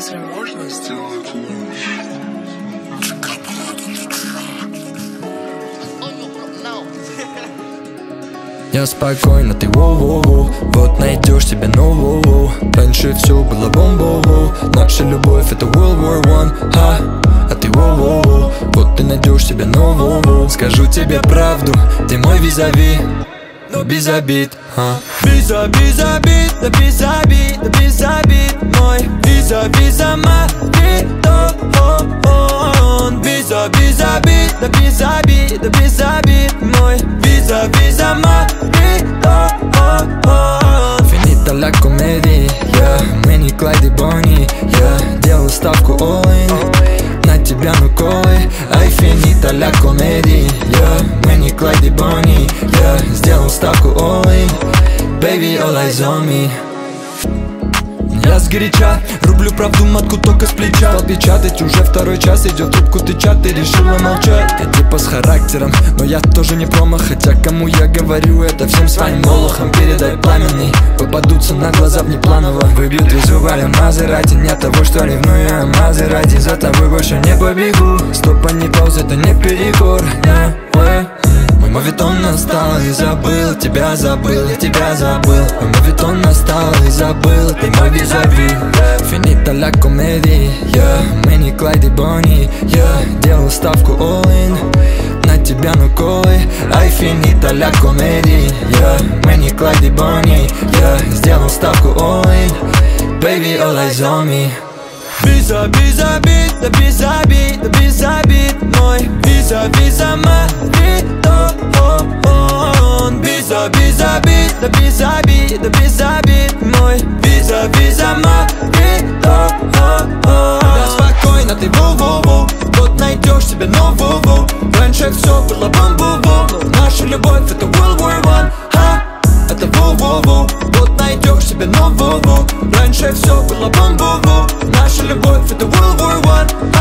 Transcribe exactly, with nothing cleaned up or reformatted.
Разве можно сделать лучше? Я спокойно, ты воу-воу-воу. Вот найдешь себе нового. Раньше все было бомбово. Наша любовь это World War One, ха. А ты воу-воу-воу. Вот ты найдешь себе нового. Скажу тебе правду, ты мой визави, но без обид, а. Виза, без обид, да без обид, да без обид. Мой виза, виза, мавидон. Виза, без обид, да без обид, да без обид. Мой виза, виза, мавидон. Финита ла комедия, yeah. Мы не Клайд и Бонни, yeah. Делаю ставку all-in на тебя, ну колы. Ай, финита ла комедия, yeah. Мы не Клайд и Бонни, yeah. Сделал ставку all-in, baby, all eyes on me. Я сгоряча, рублю правду матку только с плеча. Стал печатать, уже второй час идет трубку тыча. Ты решила молчать, я типа с характером, но я тоже не промах. Хотя кому я говорю это, всем своим молохом. Передай пламенный, попадутся на глаза внепланово. Выбьют визуально Мазерати, не от того, что ревную я Мазерати. За тобой больше не побегу, стоп, а не пауз, это не перекор, yeah, yeah. Мавитон настал и забыл, тебя забыл, я тебя забыл. Мавитон настал и забыл, ты мой визави. Финита ла комедия, yeah. Мы не Клайд и Бонни, yeah. Делал ставку all-in на тебя, ну колы. Ай, финита ла комедия, yeah. Мы не Клайд и Бонни, yeah. Сделал ставку all-in, baby, all eyes on me. Виза, без обид, да без обид, да без обид. Мой виза, виза, мавидон. Виза, без обид, да без обид, да без обид. Мой виза, виза, мавидон. Да спокойно, ты воу-воу-воу. Вот найдешь себе нового. Раньше все было бомбово, но наша любовь это World War One, ха. Это воу-воу-воу. Вот найдешь себе нового. Раньше все было бомбово, наша любовь это World War One.